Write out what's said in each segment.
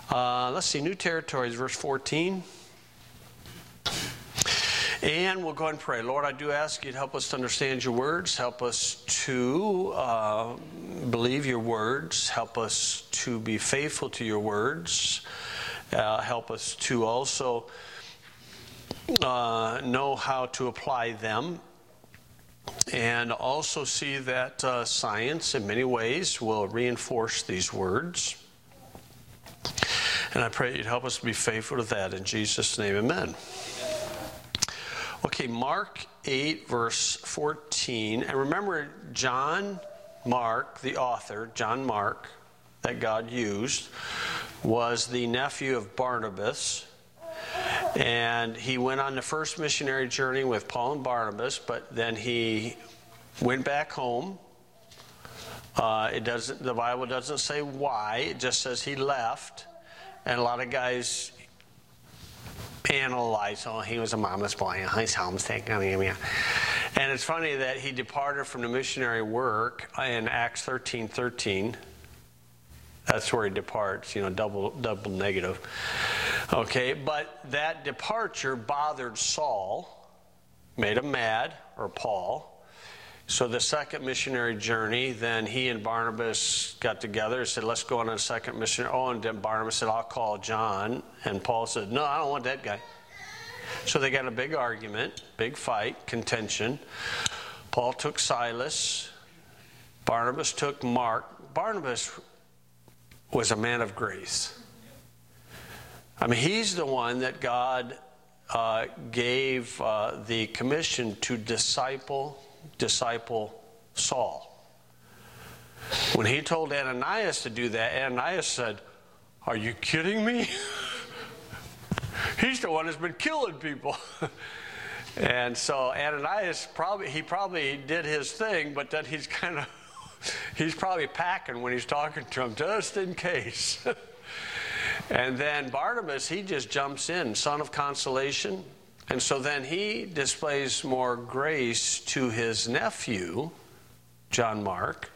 Let's see, New Territories, verse 14. And we'll go ahead and pray. Lord, I do ask you to help us to understand your words. Help us to believe your words. Help us to be faithful to your words. Help us to also know how to apply them. And also see that science, in many ways, will reinforce these words. And I pray you'd help us to be faithful to that. In Jesus' name, amen. Okay, Mark 8, verse 14. And remember, John Mark, the author, John Mark, that God used, was the nephew of Barnabas. And he went on the first missionary journey with Paul and Barnabas, but then he went back home. The Bible doesn't say why, it just says he left. And a lot of guys analyze, he was a mama's boy, he's homesick. And it's funny that he departed from the missionary work in Acts 13:13. That's where he departs, double negative. Okay, but that departure bothered Saul, made him mad, or Paul. So the second missionary journey, then he and Barnabas got together and said, let's go on a second missionary. Oh, and then Barnabas said, I'll call John. And Paul said, no, I don't want that guy. So they got a big argument, big fight, contention. Paul took Silas. Barnabas took Mark. Barnabas was a man of grace. I mean, he's the one that God gave the commission to disciple Saul. When he told Ananias to do that, Ananias said, are you kidding me? He's the one that's been killing people. And so Ananias probably did his thing, but then he's probably packing when he's talking to him, just in case. And then Barnabas, he just jumps in, son of consolation. And so then he displays more grace to his nephew, John Mark.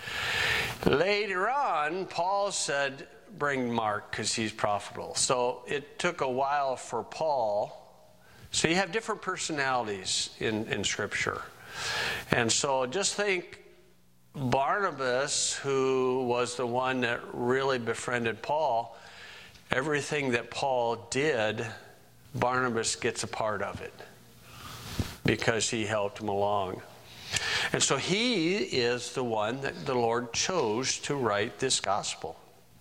Later on, Paul said, bring Mark because he's profitable. So it took a while for Paul. So you have different personalities in Scripture. And so just think Barnabas, who was the one that really befriended Paul, everything that Paul did, Barnabas gets a part of it because he helped him along. And so he is the one that the Lord chose to write this gospel.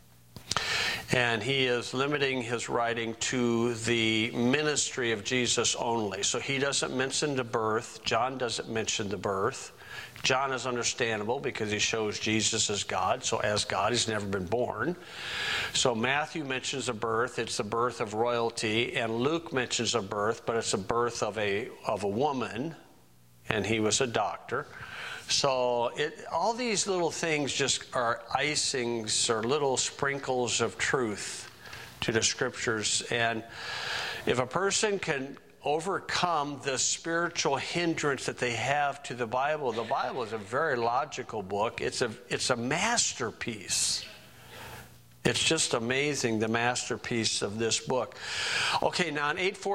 And he is limiting his writing to the ministry of Jesus only. So he doesn't mention the birth. John doesn't mention the birth. John is understandable because he shows Jesus as God. So as God, he's never been born. So Matthew mentions a birth. It's the birth of royalty. And Luke mentions a birth, but it's a birth of a woman. And he was a doctor. So all these little things just are icings or little sprinkles of truth to the Scriptures. And if a person can overcome the spiritual hindrance that they have to the Bible is a very logical book. It's a masterpiece. It's just amazing, the masterpiece of this book. Okay, now in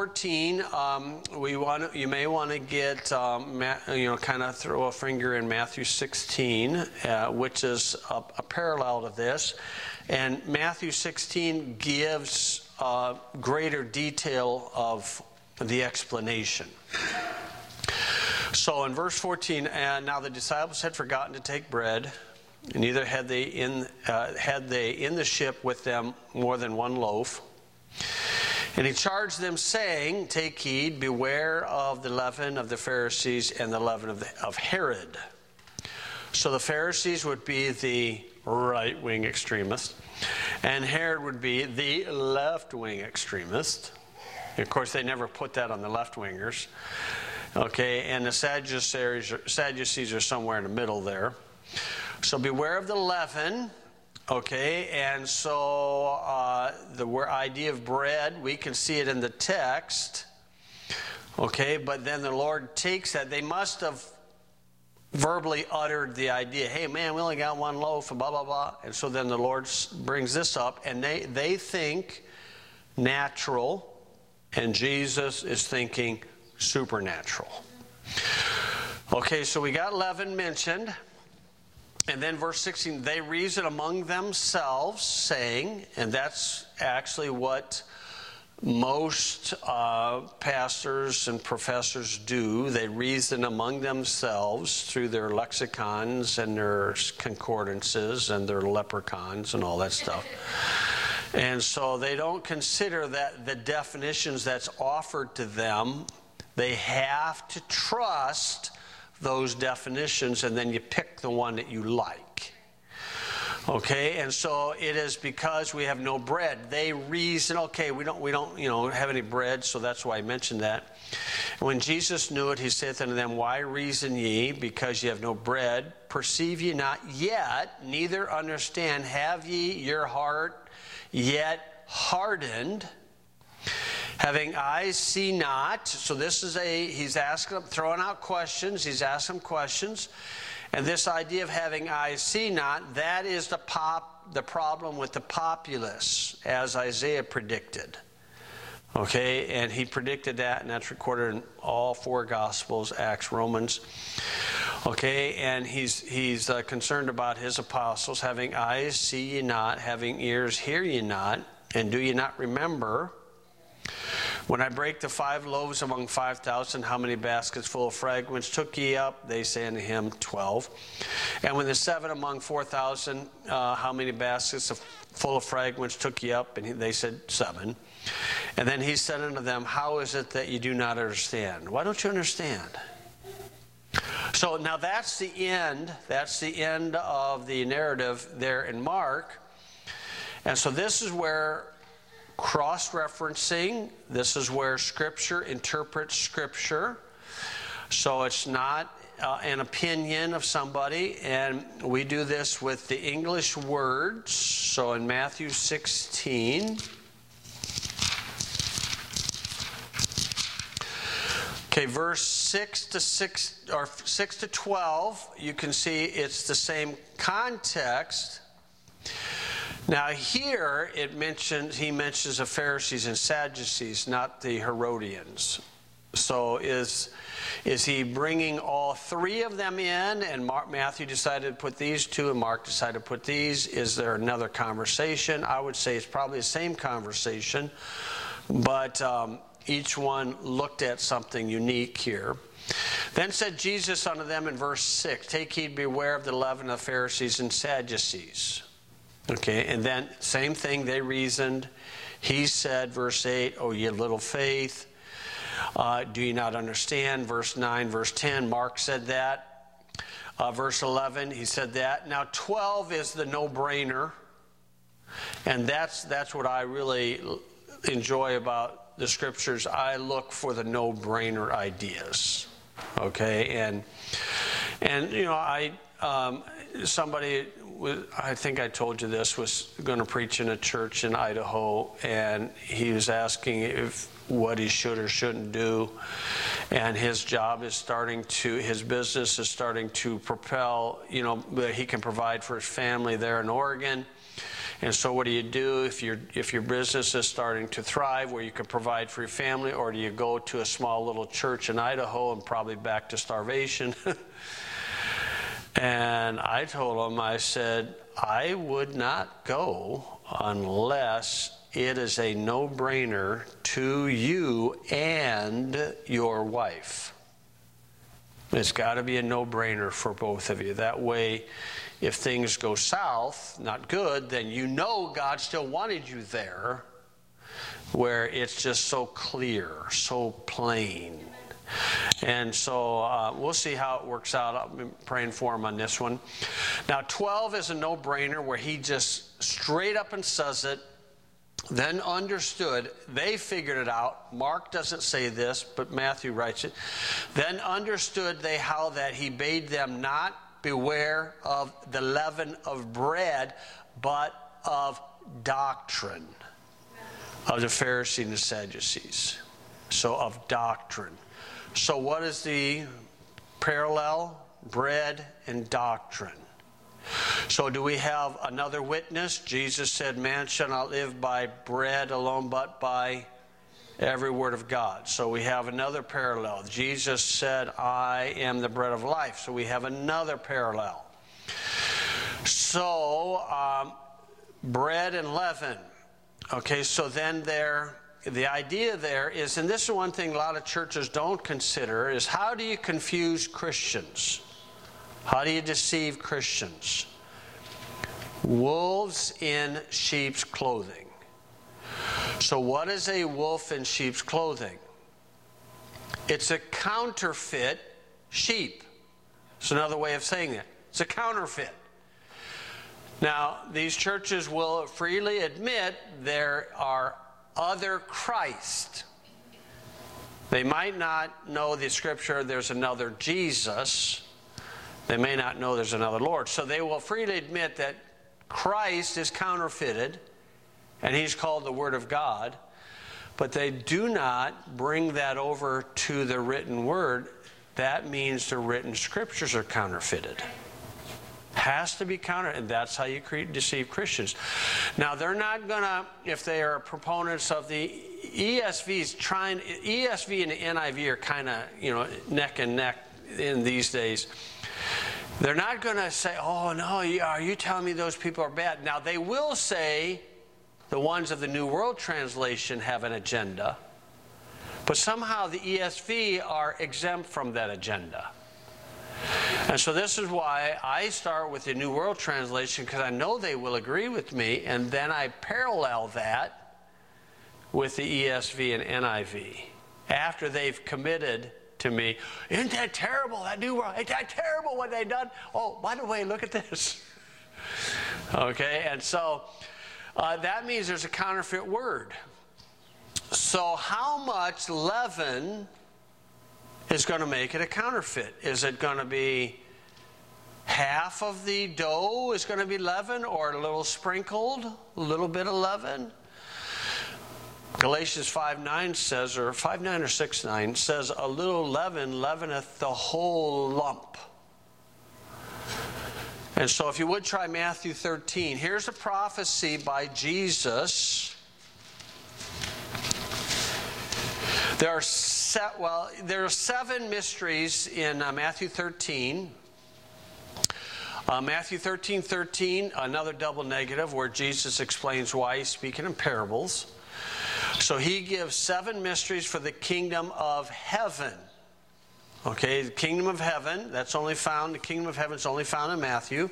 8:14, you may want to get kind of throw a finger in Matthew 16, which is a parallel to this. And Matthew 16 gives greater detail of the explanation. So in verse 14, and now the disciples had forgotten to take bread. Neither had they in the ship with them more than one loaf. And he charged them, saying, take heed, beware of the leaven of the Pharisees and the leaven of Herod. So the Pharisees would be the right-wing extremists, and Herod would be the left-wing extremist. Of course, they never put that on the left-wingers. Okay, and the Sadducees are somewhere in the middle there. So beware of the leaven, okay, and so the idea of bread, we can see it in the text, okay, but then the Lord takes that. They must have verbally uttered the idea, hey man, we only got one loaf and blah, blah, blah. And so then the Lord brings this up, and they think natural, and Jesus is thinking supernatural. Okay, so we got leaven mentioned. And then verse 16, they reason among themselves, saying, and that's actually what most pastors and professors do. They reason among themselves through their lexicons and their concordances and their leprechauns and all that stuff. And so they don't consider that the definitions that's offered to them, they have to trust those definitions, and then you pick the one that you like. Okay, and so it is because we have no bread. They reason, okay, we don't have any bread, so that's why I mentioned that. And when Jesus knew it, he saith unto them, why reason ye, because ye have no bread? Perceive ye not yet, neither understand, have ye your heart yet hardened? Having eyes, see not. So this is he's asking, throwing out questions. He's asking questions. And this idea of having eyes, see not, that is the problem with the populace, as Isaiah predicted. Okay, and he predicted that, and that's recorded in all four Gospels, Acts, Romans. Okay, and he's concerned about his apostles. Having eyes, see ye not. Having ears, hear ye not. And do ye not remember? When I break the 5 loaves among 5,000, how many baskets full of fragments took ye up? They say unto him, 12. And when the 7 among 4,000, how many baskets full of fragments took ye up? And they said, 7. And then he said unto them, how is it that you do not understand? Why don't you understand? So now that's the end. That's the end of the narrative there in Mark. And so this is where cross-referencing, this is where Scripture interprets Scripture. So it's not an opinion of somebody, and we do this with the English words. So in Matthew 16, okay, verse 6 to 12, you can see it's the same context. Now here he mentions the Pharisees and Sadducees, not the Herodians. So is he bringing all 3 of them in, and Matthew decided to put these 2 and Mark decided to put these? Is there another conversation? I would say it's probably the same conversation, but each one looked at something unique here. Then said Jesus unto them in verse 6, take heed, beware of the leaven of the Pharisees and Sadducees. Okay, and then same thing, they reasoned. He said, verse 8, oh, ye little faith, do you not understand? Verse 9, verse 10, Mark said that. Verse 11, he said that. Now 12 is the no-brainer, and that's what I really enjoy about the Scriptures. I look for the no-brainer ideas. Okay, and you know, somebody, I think I told you this, was going to preach in a church in Idaho, and he was asking what he should or shouldn't do, and his business is starting to propel, you know, he can provide for his family there in Oregon. And so what do you do if your business is starting to thrive, where you can provide for your family, or do you go to a small little church in Idaho and probably back to starvation? And I told him, I said, I would not go unless it is a no-brainer to you and your wife. It's got to be a no-brainer for both of you. That way, if things go south, not good, then you know God still wanted you there, where it's just so clear, so plain. And so we'll see how it works out. I'm praying for him on this one. Now 12 is a no-brainer, where he just straight up and says it, then understood. They figured it out. Mark doesn't say this, but Matthew writes it. Then understood they how that he bade them not beware of the leaven of bread, but of doctrine of the Pharisees and the Sadducees. So of doctrine. So what is the parallel? bread and doctrine. So do we have another witness? Jesus said, man shall not live by bread alone, but by every word of God. So we have another parallel. Jesus said, I am the bread of life. So we have another parallel. So, bread and leaven. Okay, so then the idea there is, and this is one thing a lot of churches don't consider, is how do you confuse Christians? How do you deceive Christians? Wolves in sheep's clothing. So what is a wolf in sheep's clothing? It's a counterfeit sheep. It's another way of saying it. It's a counterfeit. Now, these churches will freely admit there are other Christ. They might not know the scripture, there's another Jesus. They may not know there's another Lord. So they will freely admit that Christ is counterfeited, and he's called the Word of God. But they do not bring that over to the written Word. That means the written scriptures are counterfeited. Has to be counter, and that's how you deceive Christians. Now, they're not going to, if they are proponents of the ESV and the NIV are kind of, neck and neck in these days. They're not going to say, oh, no, are you telling me those people are bad? Now, they will say the ones of the New World Translation have an agenda, but somehow the ESV are exempt from that agenda. And so this is why I start with the New World Translation, because I know they will agree with me, and then I parallel that with the ESV and NIV after they've committed to me. Isn't that terrible, that New World? Isn't that terrible what they've done? Oh, by the way, look at this. Okay, and so that means there's a counterfeit word. So how much leaven is going to make it a counterfeit? Is it going to be half of the dough is going to be leaven, or a little sprinkled, a little bit of leaven? Galatians 5:9 says, or 5:9 or 6:9 says, a little leaven leaveneth the whole lump. And so if you would try Matthew 13, here's a prophecy by Jesus. There are 7 mysteries in Matthew 13. Matthew 13:13, another double negative where Jesus explains why he's speaking in parables. So he gives 7 mysteries for the kingdom of heaven. Okay, the kingdom of heaven, the kingdom of heaven is only found in Matthew.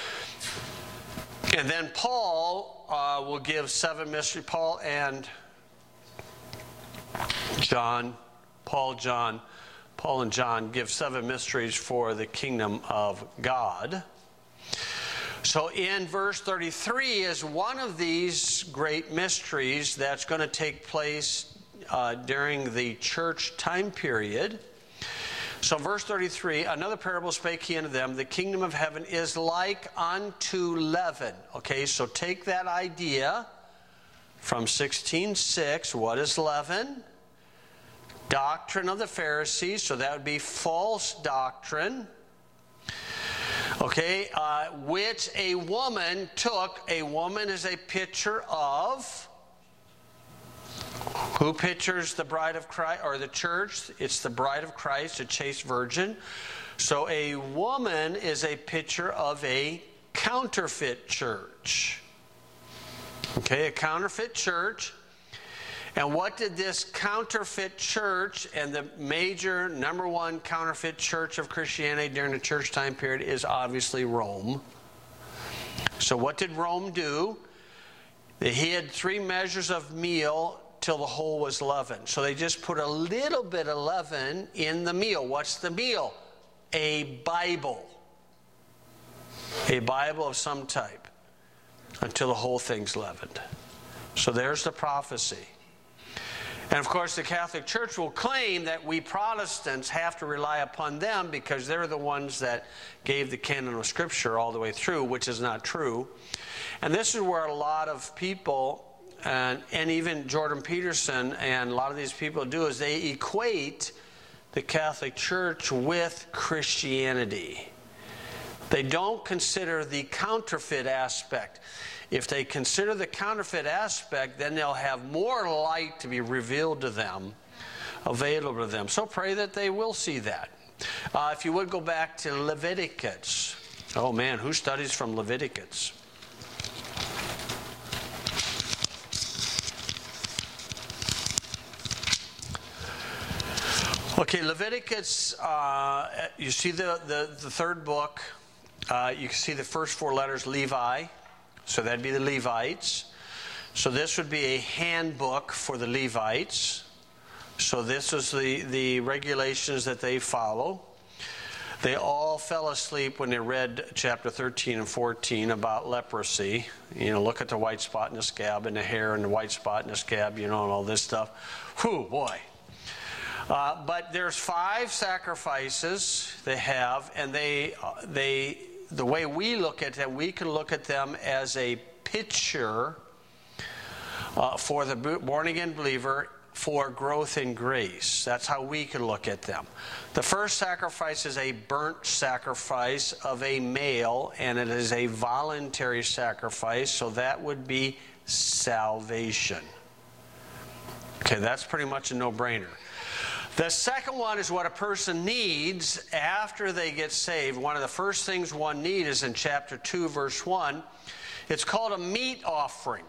And then Paul will give 7 mysteries. Paul and John give 7 mysteries for the kingdom of God. So in verse 33 is one of these great mysteries that's going to take place during the church time period. So verse 33, another parable spake he unto them, the kingdom of heaven is like unto leaven. Okay, so take that idea from 16:6. What is leaven? Doctrine of the Pharisees, so that would be false doctrine. Okay, which a woman took. A woman is a picture of, who pictures the bride of Christ, or the church? It's the bride of Christ, a chaste virgin. So a woman is a picture of a counterfeit church. Okay, a counterfeit church. And what did this counterfeit church, and the major number one counterfeit church of Christianity during the church time period is obviously Rome. So what did Rome do? They hid 3 measures of meal till the whole was leavened. So they just put a little bit of leaven in the meal. What's the meal? A Bible. A Bible of some type. Until the whole thing's leavened. So there's the prophecy. And of course the Catholic Church will claim that we Protestants have to rely upon them because they're the ones that gave the canon of Scripture all the way through, which is not true. And this is where a lot of people, and even Jordan Peterson and a lot of these people do, is they equate the Catholic Church with Christianity. They don't consider the counterfeit aspect. If they consider the counterfeit aspect, then they'll have more light to be revealed to them, available to them. So pray that they will see that. If you would go back to Leviticus. Oh man, who studies from Leviticus? Okay, Leviticus, you see the third book. You can see the first four letters, Levi. So that'd be the Levites. So this would be a handbook for the Levites. So this is the regulations that they follow. They all fell asleep when they read chapter 13 and 14 about leprosy. You know, look at the white spot in the scab and the hair and the white spot in the scab, you know, and all this stuff. Whew, boy. But there's 5 sacrifices they have, and the way we look at them, we can look at them as a picture for the born-again believer for growth in grace. That's how we can look at them. The first sacrifice is a burnt sacrifice of a male, and it is a voluntary sacrifice, so that would be salvation. Okay, that's pretty much a no-brainer. The second one is what a person needs after they get saved. One of the first things one needs is in chapter 2, verse 1. It's called a meat offering.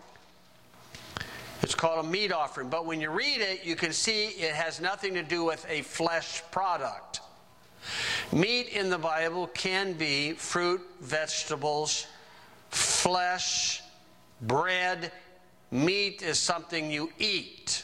It's called a meat offering. But when you read it, you can see it has nothing to do with a flesh product. Meat in the Bible can be fruit, vegetables, flesh, bread. Meat is something you eat.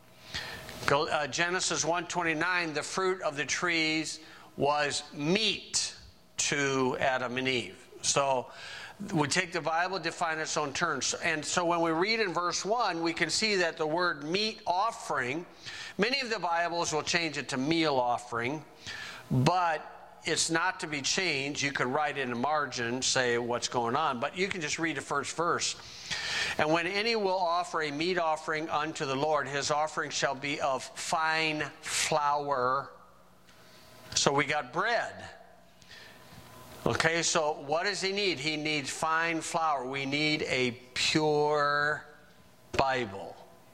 Genesis 1:29, the fruit of the trees was meat to Adam and Eve. So we take the Bible, define its own terms. And so when we read in verse 1, we can see that the word meat offering, many of the Bibles will change it to meal offering, but it's not to be changed. You could write in the margin, say what's going on, but you can just read the first verse. And when any will offer a meat offering unto the Lord, his offering shall be of fine flour. So we got bread. Okay, so what does he need? He needs fine flour. We need a pure Bible.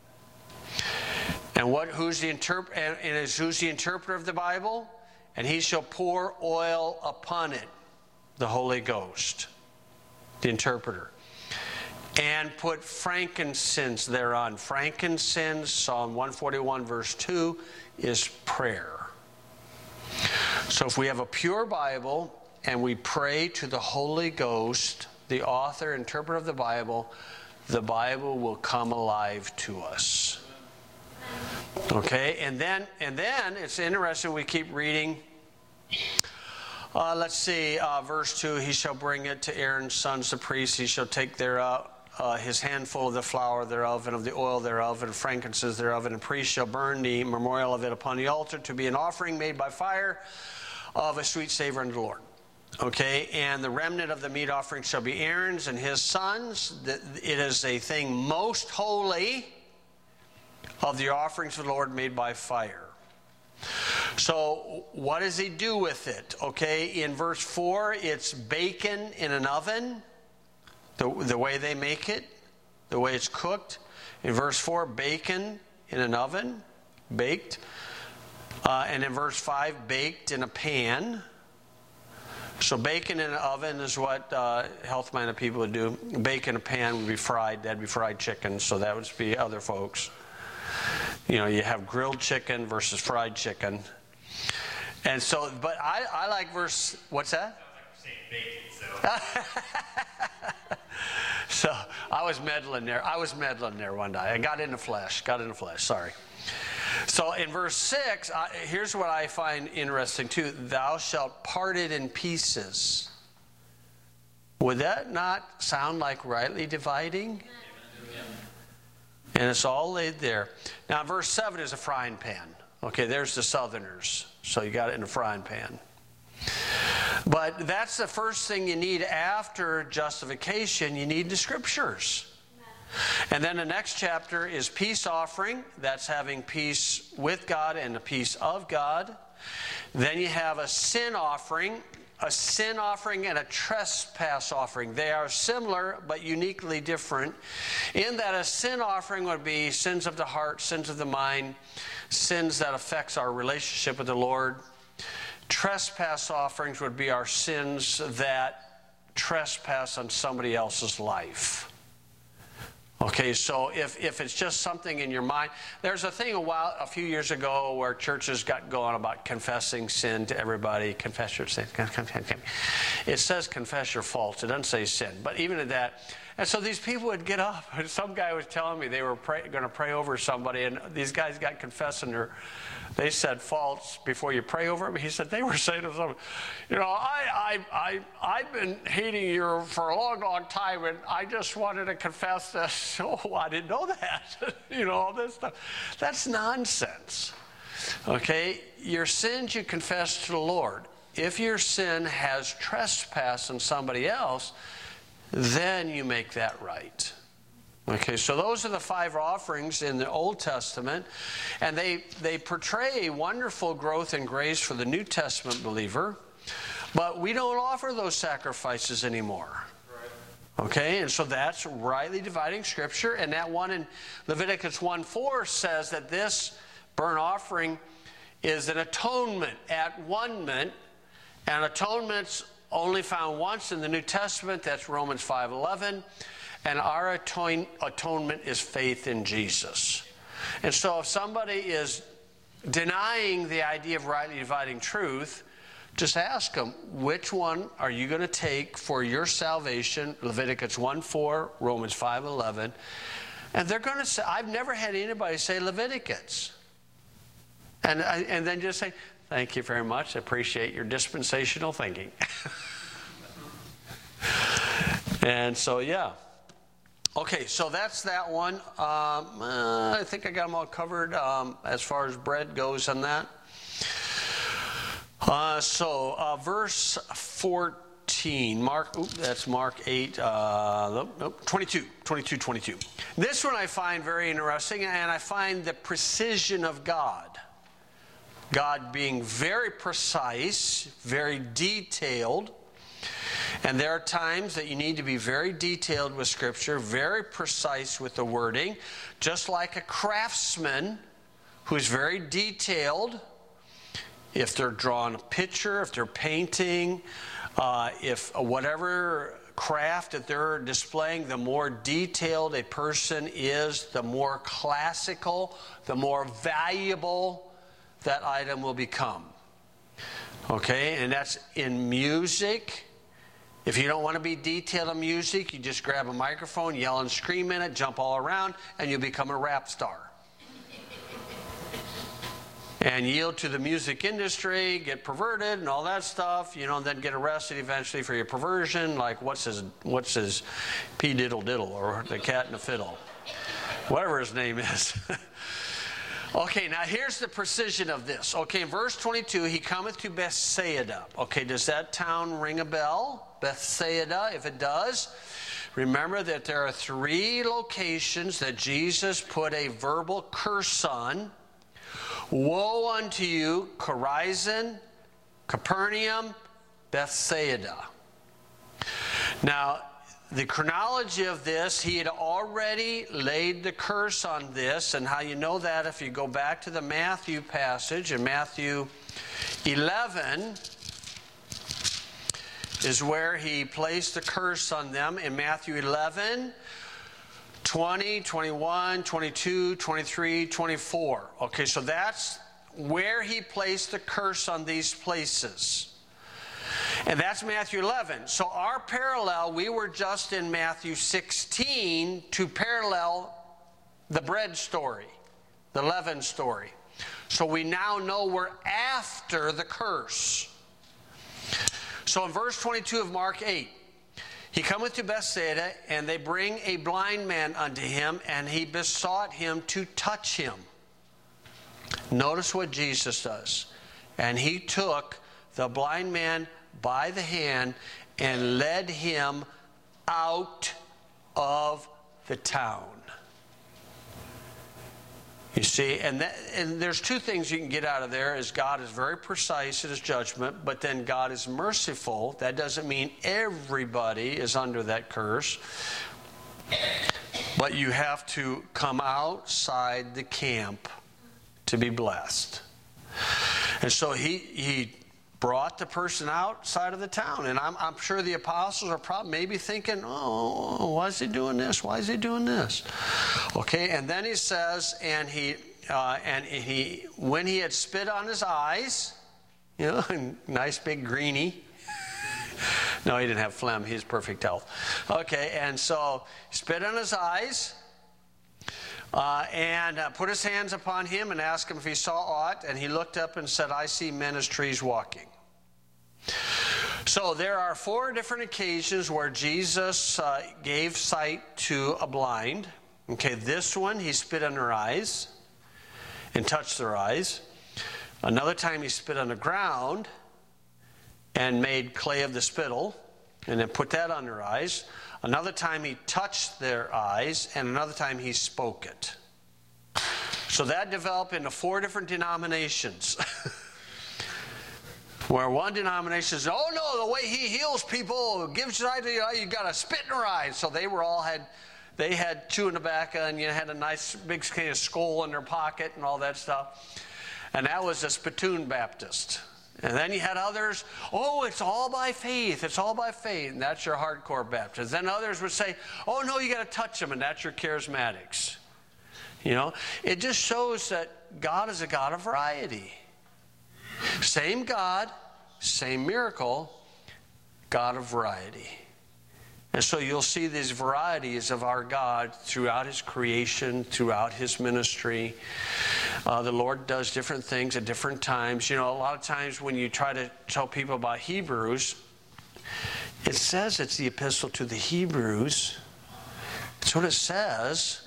And who's the interpreter of the Bible? And he shall pour oil upon it, the Holy Ghost, the interpreter. And put frankincense thereon. Frankincense, Psalm 141 verse 2, is prayer. So if we have a pure Bible and we pray to the Holy Ghost, the author, interpreter of the Bible will come alive to us. Okay, and then it's interesting, we keep reading. Let's see, verse 2, he shall bring it to Aaron's sons, the priests. He shall take his handful of the flour thereof, and of the oil thereof, and frankincense thereof, and the priest shall burn the memorial of it upon the altar to be an offering made by fire of a sweet savor unto the Lord. Okay, and the remnant of the meat offering shall be Aaron's and his sons. It is a thing most holy of the offerings of the Lord made by fire. So what does he do with it? Okay, in verse 4, it's bacon in an oven. The way they make it, the way it's cooked. In verse 4, bacon in an oven, baked. And in verse 5, baked in a pan. So bacon in an oven is what health-minded people would do. Bacon in a pan would be fried. That'd be fried chicken, so that would be other folks. You know, you have grilled chicken versus fried chicken. And so, but I like verse, what's that? Sounds like you're saying bacon, so. So I was meddling there one day. I got in the flesh, sorry. So in verse 6, here's what I find interesting too. Thou shalt part it in pieces. Would that not sound like rightly dividing? And it's all laid there. Now verse 7 is a frying pan. Okay, there's the Southerners. So you got it in a frying pan. But that's the first thing you need after justification. You need the Scriptures. And then the next chapter is peace offering. That's having peace with God and the peace of God. Then you have a sin offering and a trespass offering. They are similar but uniquely different in that a sin offering would be sins of the heart, sins of the mind, sins that affects our relationship with the Lord. Trespass offerings would be our sins that trespass on somebody else's life. Okay, so if it's just something in your mind, there's a thing a few years ago where churches got going about confessing sin to everybody. Confess your sin. It says confess your faults. It doesn't say sin. But even at that, and so these people would get up, and some guy was telling me they were going to pray over somebody, and these guys got confessing they said faults before you pray over them. He said they were saying to someone, I've been hating you for a long, long time, and I just wanted to confess this. Oh, I didn't know that. All this stuff. That's nonsense. Okay? Your sins you confess to the Lord. If your sin has trespass on somebody else, then you make that right. Okay, so those are the 5 offerings in the Old Testament, and they portray wonderful growth and grace for the New Testament believer, but we don't offer those sacrifices anymore. Okay, and so that's rightly dividing Scripture, and that one in Leviticus 1:4 says that this burnt offering is an atonement, at-one-ment, and atonement's only found once in the New Testament. That's Romans 5:11. And our atonement is faith in Jesus. And so if somebody is denying the idea of rightly dividing truth, just ask them, which one are you going to take for your salvation? Leviticus 1:4, Romans 5:11. And they're going to say, I've never had anybody say Leviticus. And then just say, thank you very much. I appreciate your dispensational thinking. And so, yeah. Okay, so that's that one. I think I got them all covered as far as bread goes on that. Verse 14, that's Mark 8, 22. This one I find very interesting, and I find the precision of God. God being very precise, very detailed. And there are times that you need to be very detailed with Scripture, very precise with the wording, just like a craftsman who's very detailed. If they're drawing a picture, if they're painting, if whatever craft that they're displaying, the more detailed a person is, the more classical, the more valuable that item will become. Okay, and that's in music. If you don't want to be detailed in music, you just grab a microphone, yell and scream in it, jump all around, and you'll become a rap star. And yield to the music industry, get perverted and all that stuff, then get arrested eventually for your perversion, like what's his P diddle diddle, or the cat in the fiddle, whatever his name is. Okay, now here's the precision of this. Okay, in verse 22, he cometh to Bethsaida. Okay, does that town ring a bell? Bethsaida, if it does, remember that there are 3 locations that Jesus put a verbal curse on. Woe unto you, Chorazin, Capernaum, Bethsaida. Now, the chronology of this, he had already laid the curse on this, and how you know that, if you go back to the Matthew passage, in Matthew 11 is where he placed the curse on them. In Matthew 11, 20, 21, 22, 23, 24. Okay, so that's where he placed the curse on these places. And that's Matthew 11. So our parallel, we were just in Matthew 16 to parallel the bread story, the leaven story. So we now know we're after the curse. So in verse 22 of Mark 8, he cometh to Bethsaida, and they bring a blind man unto him, and he besought him to touch him. Notice what Jesus does. And he took the blind man by the hand and led him out of the town. You see, and there's two things you can get out of there: is God is very precise in his judgment, but then God is merciful. That doesn't mean everybody is under that curse, but you have to come outside the camp to be blessed. And so he brought the person outside of the town. And I'm sure the apostles are probably maybe thinking, oh, why is he doing this? Why is he doing this? Okay, and then he says, and he when he had spit on his eyes, nice big greenie. No, he didn't have phlegm. He has perfect health. Okay, and so spit on his eyes, and put his hands upon him and asked him if he saw aught. And he looked up and said, I see men as trees walking. So there are 4 different occasions where Jesus gave sight to a blind. Okay, this one, he spit on their eyes and touched their eyes. Another time he spit on the ground and made clay of the spittle and then put that on their eyes. Another time he touched their eyes, and another time he spoke it. So that developed into 4 different denominations. Where one denomination says, oh no, the way he heals people, gives you you got to spit in their eyes. So they had chewing tobacco, and you had a nice big kind of skull in their pocket and all that stuff. And that was a spittoon Baptist. And then you had others, oh, it's all by faith. It's all by faith. And that's your hardcore Baptist. Then others would say, oh, no, you got to touch them. And that's your charismatics. It just shows that God is a God of variety. Same God, same miracle, God of variety. And so you'll see these varieties of our God throughout his creation, throughout his ministry. The Lord does different things at different times. A lot of times when you try to tell people about Hebrews, it says it's the epistle to the Hebrews. That's what it says.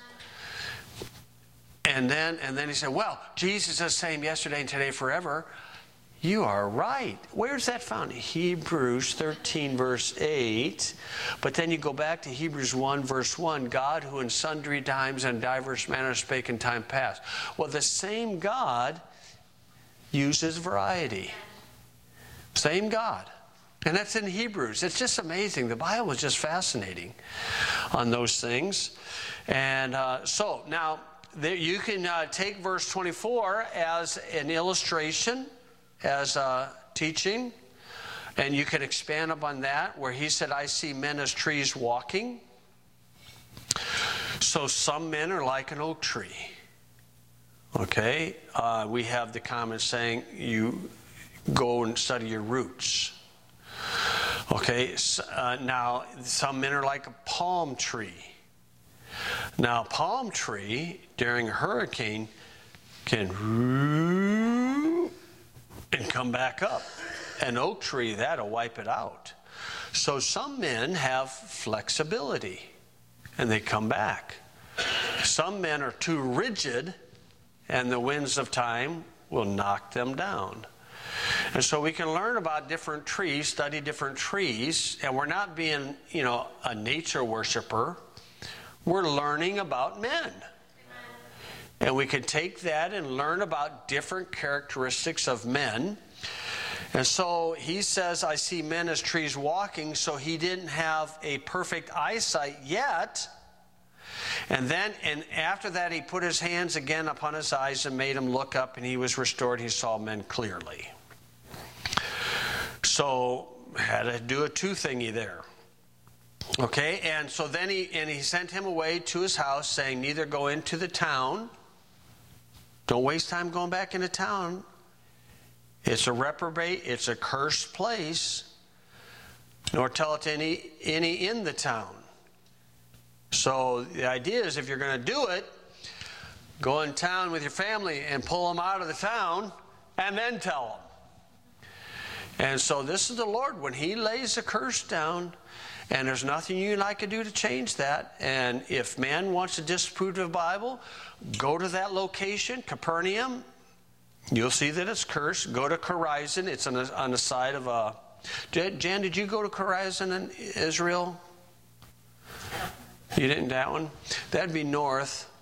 And then he said, well, Jesus is the same yesterday and today forever. You are right. Where's that found? Hebrews 13, verse 8. But then you go back to Hebrews 1, verse 1. God who in sundry times and diverse manners spake in time past. Well, the same God uses variety. Same God. And that's in Hebrews. It's just amazing. The Bible is just fascinating on those things. And so now you can take verse 24 as an illustration, as a teaching, and you can expand upon that where he said, I see men as trees walking. So some men are like an oak tree. Okay, we have the common saying, you go and study your roots. Okay, now some men are like a palm tree. Now, palm tree during a hurricane can and come back up. An oak tree, that'll wipe it out. So some men have flexibility and they come back. Some men are too rigid and the winds of time will knock them down. And so we can learn about different trees, study different trees, and we're not being, a nature worshiper. We're learning about men. And we can take that and learn about different characteristics of men. And so he says, I see men as trees walking, so he didn't have a perfect eyesight yet. And after that, he put his hands again upon his eyes and made him look up, and he was restored. He saw men clearly. So had to do a 2 thingy there. Okay, and so then he sent him away to his house, saying, neither go into the town. Don't waste time going back into town. It's a reprobate, it's a cursed place. Nor tell it to any in the town. So the idea is if you're going to do it, go in town with your family and pull them out of the town and then tell them. And so this is the Lord. When he lays a curse down, and there's nothing you and I can do to change that. And if man wants to disprove the Bible, go to that location, Capernaum. You'll see that it's cursed. Go to Chorazin. It's on the side of Jan, did you go to Chorazin in Israel? You didn't, that one? That'd be north.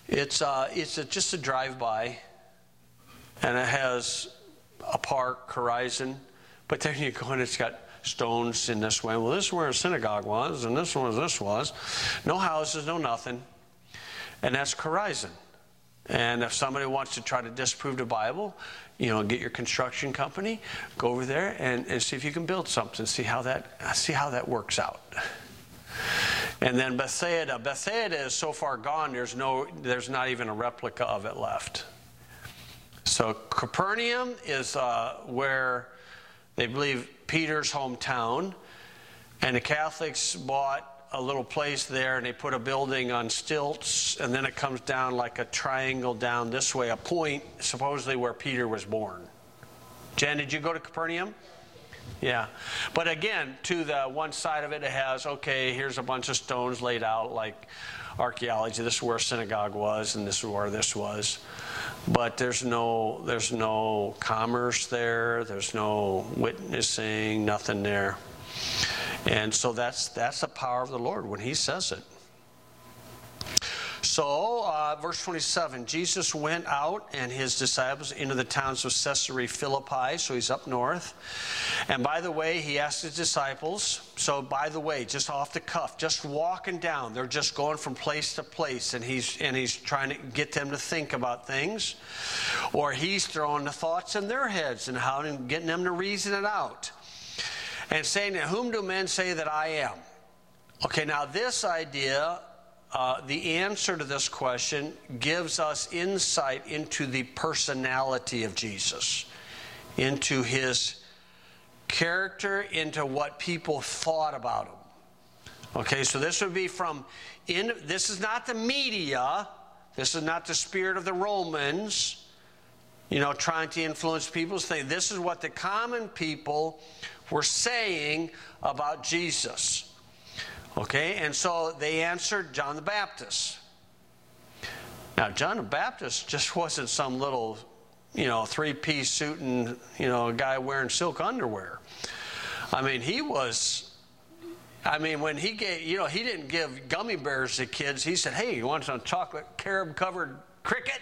It's just a drive-by, and it has a park, horizon, but then you go and it's got stones in this way. Well, this is where a synagogue was, and this was. No houses, no nothing. And that's Horizon. And if somebody wants to try to disprove the Bible, get your construction company, go over there and see if you can build something, see how that works out. And then Bethsaida is so far gone, there's not even a replica of it left. So Capernaum is where they believe Peter's hometown, and the Catholics bought a little place there, and they put a building on stilts, and then it comes down like a triangle down this way, a point supposedly where Peter was born. Jen, did you go to Capernaum? Yeah. But again, to the one side of it, it has, okay, here's a bunch of stones laid out like archaeology. This is where a synagogue was, and this is where this was. But there's no commerce there. There's no witnessing, nothing there. And so that's the power of the Lord when He says it. So, verse 27, Jesus went out and His disciples into the towns of Caesarea Philippi, so He's up north. And by the way, He asked His disciples, so by the way, just off the cuff, just walking down, they're just going from place to place, and He's trying to get them to think about things, or He's throwing the thoughts in their heads and getting them to reason it out. And saying, whom do men say that I am? Okay, now this idea, the answer to this question gives us insight into the personality of Jesus, into His character, into what people thought about Him. Okay, so this would be this is not the media, this is not the spirit of the Romans, trying to influence people's thing. This is what the common people were saying about Jesus. Okay, and so they answered John the Baptist. Now, John the Baptist just wasn't some little, three-piece suit and, a guy wearing silk underwear. When he gave, he didn't give gummy bears to kids. He said, hey, you want some chocolate carob-covered cricket?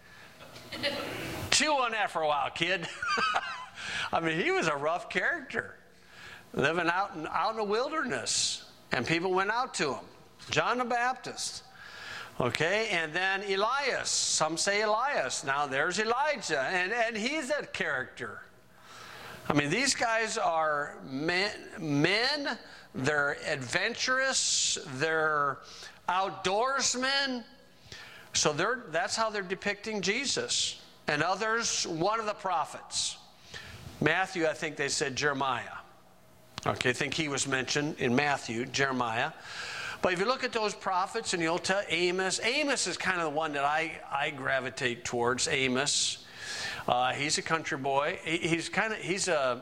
Chew on that for a while, kid. He was a rough character, living out in the wilderness, and people went out to him. John the Baptist. Okay, and then Elias. Some say Elias. Now there's Elijah, and he's that character. These guys are men. They're adventurous. They're outdoorsmen. So that's how they're depicting Jesus. And others, one of the prophets. Matthew, I think they said Jeremiah. Okay, I think he was mentioned in Matthew, Jeremiah. But if you look at those prophets in the Old Testament, Amos is kind of the one that I gravitate towards. Amos, he's a country boy. He's a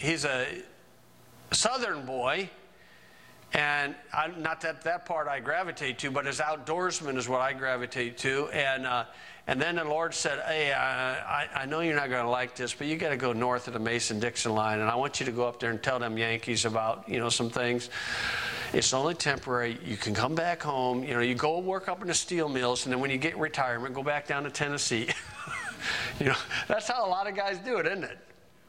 southern boy, and not that part I gravitate to, but as outdoorsman is what I gravitate to. And then the Lord said, hey, I know you're not going to like this, but you got to go north of the Mason-Dixon line, and I want you to go up there and tell them Yankees about, some things. It's only temporary. You can come back home. You go work up in the steel mills, and then when you get retirement, go back down to Tennessee. That's how a lot of guys do it, isn't it?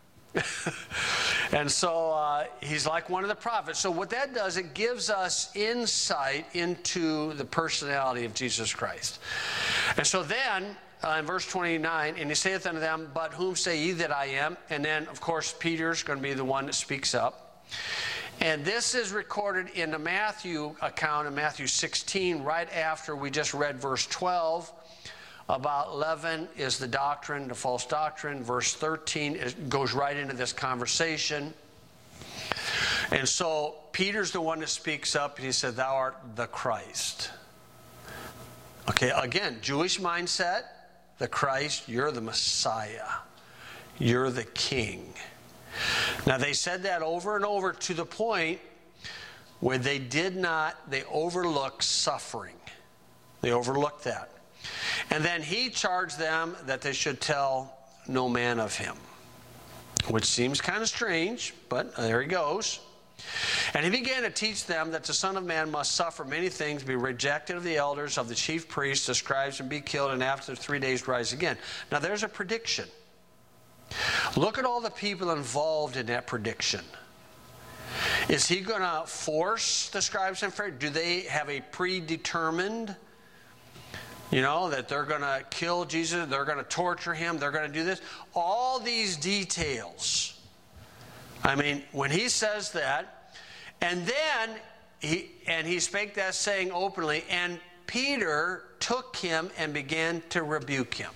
And so he's like one of the prophets. So what that does, it gives us insight into the personality of Jesus Christ. And so then, in verse 29, and he saith unto them, but whom say ye that I am? And then, of course, Peter's going to be the one that speaks up. And this is recorded in the Matthew account in Matthew 16, right after we just read verse 12. About leaven is the doctrine, the false doctrine. Verse 13 goes right into this conversation. And so Peter's the one that speaks up, and he said, thou art the Christ. Okay, again, Jewish mindset, the Christ, you're the Messiah. You're the King. Now they said that over and over to the point where they overlooked suffering. They overlooked that. And then he charged them that they should tell no man of him, which seems kind of strange, but there he goes. And he began to teach them that the Son of Man must suffer many things, be rejected of the elders, of the chief priests, the scribes, and be killed, and after 3 days rise again. Now there's a prediction. Look at all the people involved in that prediction. Is he going to force the scribes and Pharisees? Do they have a predetermined, that they're going to kill Jesus, they're going to torture him, they're going to do this? All these details. I mean, when he says that, and then he spake that saying openly, and Peter took him and began to rebuke him.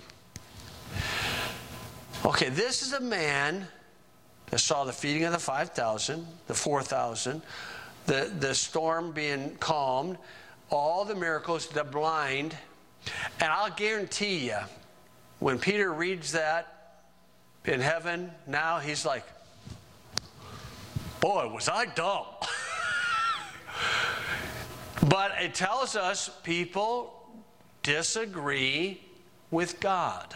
Okay, this is a man that saw the feeding of the 5,000, the 4,000, the storm being calmed, all the miracles, the blind. And I'll guarantee you, when Peter reads that in heaven, now he's like, boy, was I dumb. But it tells us people disagree with God.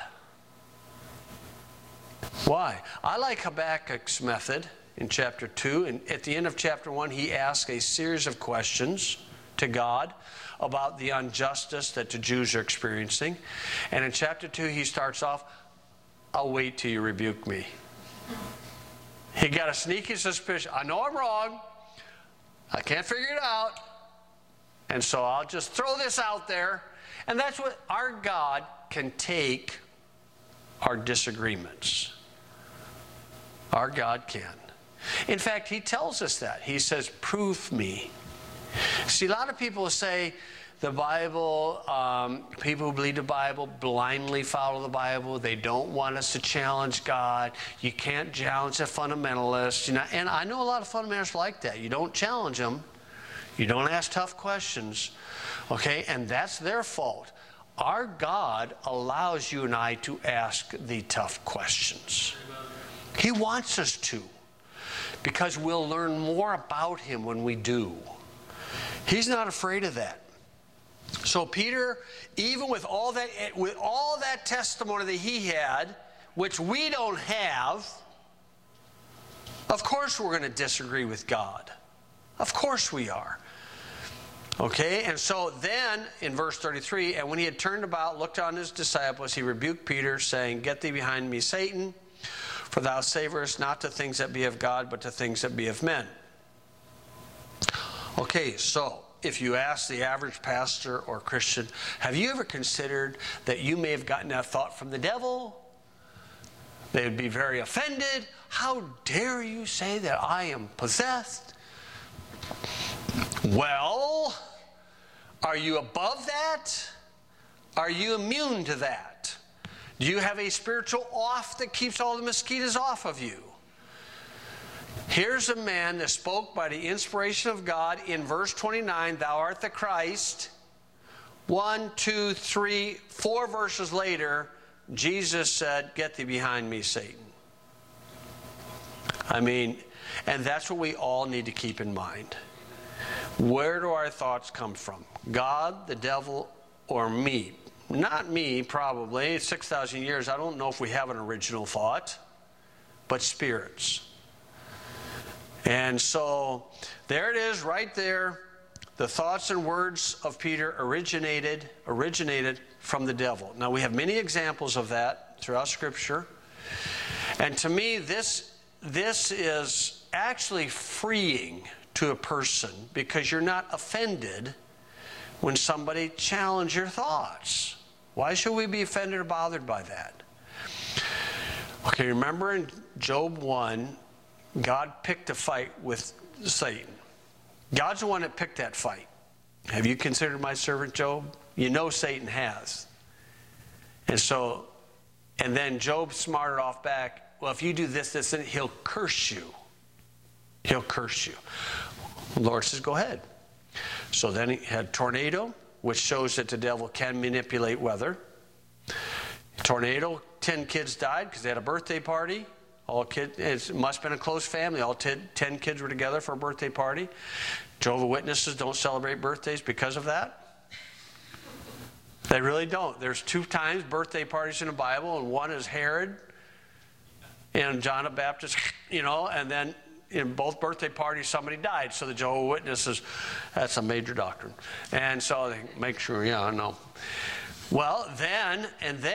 Why? I like Habakkuk's method in chapter 2. And at the end of chapter 1, he asks a series of questions to God about the injustice that the Jews are experiencing. And in chapter 2, he starts off, I'll wait till you rebuke me. He got a sneaky suspicion. I know I'm wrong. I can't figure it out. And so I'll just throw this out there. And that's what our God can take our disagreements. Our God can. In fact, he tells us that. He says, prove me. See, a lot of people say the Bible, people who believe the Bible blindly follow the Bible. They don't want us to challenge God. You can't challenge the fundamentalists. And I know a lot of fundamentalists like that. You don't challenge them. You don't ask tough questions. Okay? And that's their fault. Our God allows you and I to ask the tough questions. He wants us to, because we'll learn more about him when we do. He's not afraid of that. So Peter, even with all that testimony that he had, which we don't have, of course we're going to disagree with God. Of course we are. Okay, and so then in verse 33, and when he had turned about, looked on his disciples, he rebuked Peter, saying, Get thee behind me, Satan, for thou savorest not the things that be of God, but the things that be of men. Okay, so if you ask the average pastor or Christian, have you ever considered that you may have gotten that thought from the devil? They would be very offended. How dare you say that I am possessed? Well, are you above that? Are you immune to that? Do you have a spiritual off that keeps all the mosquitoes off of you? Here's a man that spoke by the inspiration of God in verse 29, Thou art the Christ. 1, 2, 3, 4 verses later, Jesus said, Get thee behind me, Satan. I mean, and that's what we all need to keep in mind. Where do our thoughts come from? God, the devil, or me? Not me, probably. 6,000 years, I don't know if we have an original thought, but spirits. And so there it is right there. The thoughts and words of Peter originated from the devil. Now we have many examples of that throughout Scripture. And to me, this is actually freeing to a person, because you're not offended when somebody challenges your thoughts. Why should we be offended or bothered by that? Okay, remember in Job 1, God picked a fight with Satan. God's the one that picked that fight. Have you considered my servant Job? You know Satan has. And then Job smarted off back, well, if you do this, then he'll curse you. He'll curse you. The Lord says, go ahead. So then he had tornado, which shows that the devil can manipulate weather. Tornado, 10 kids died because they had a birthday party. It must have been a close family. All 10 kids were together for a birthday party. Jehovah's Witnesses don't celebrate birthdays because of that. They really don't. There's 2 times birthday parties in the Bible, and one is Herod and John the Baptist, and then in both birthday parties, somebody died. So the Jehovah's Witnesses, that's a major doctrine. And so they make sure, yeah, I know. Well, then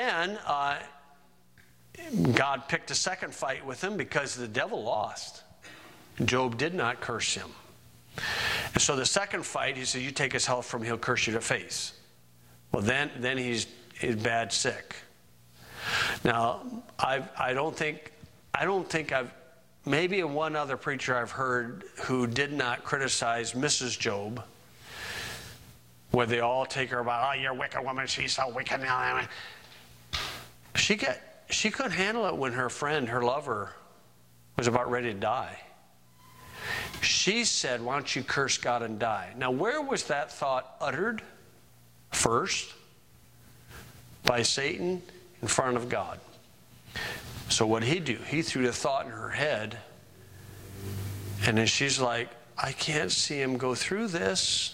God picked a second fight with him because the devil lost. Job did not curse him. And so the second fight, he said, you take his health from him, he'll curse you to face. Well, then he's bad sick. Now, I don't think I've, maybe one other preacher I've heard who did not criticize Mrs. Job, where they all take her about, oh, you're a wicked woman, she's so wicked now. She couldn't handle it when her friend, her lover, was about ready to die. She said, why don't you curse God and die? Now, where was that thought uttered? First, by Satan in front of God. So what did he do? He threw the thought in her head, and then she's like, I can't see him go through this.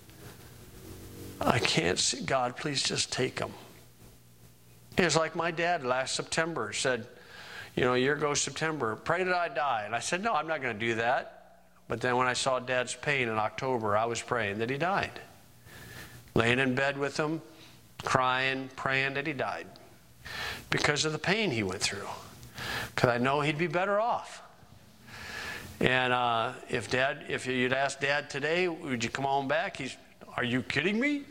I can't see. God, please just take him. It's like my dad last September said, year ago September, pray that I die. And I said, no, I'm not going to do that. But then when I saw Dad's pain in October, I was praying that he died. Laying in bed with him, crying, praying that he died. Because of the pain he went through. Because I know he'd be better off. And if you'd ask Dad today, would you come on back? Are you kidding me?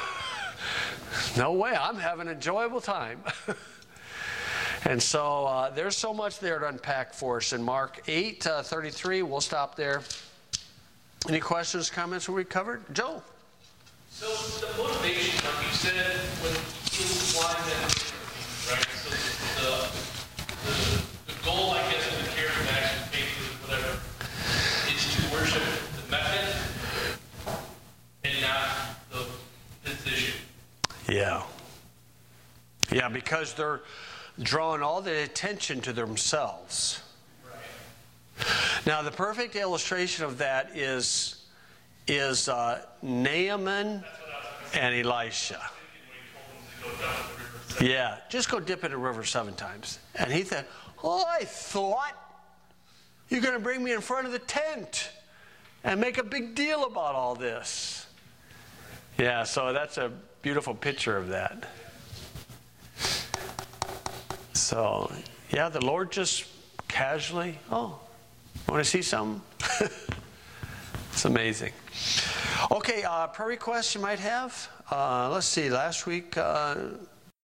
No way, I'm having an enjoyable time. And so there's so much there to unpack for us in Mark 8:33. We'll stop there. Any questions, comments we covered? Joe? So the motivation, like you said, when he was blind and right? So the goal, I guess, of the charismatic faith, whatever, is to worship the method and not the position. Yeah. Yeah, because they're drawing all the attention to themselves. Right. Now, the perfect illustration of that is Naaman and Elisha. Yeah, just go dip in the river 7 times. And he said, I thought you're going to bring me in front of the tent and make a big deal about all this. Yeah, so that's a beautiful picture of that. So, yeah, the Lord just casually, want to see something? It's amazing. Okay, prayer requests you might have. Let's see, last week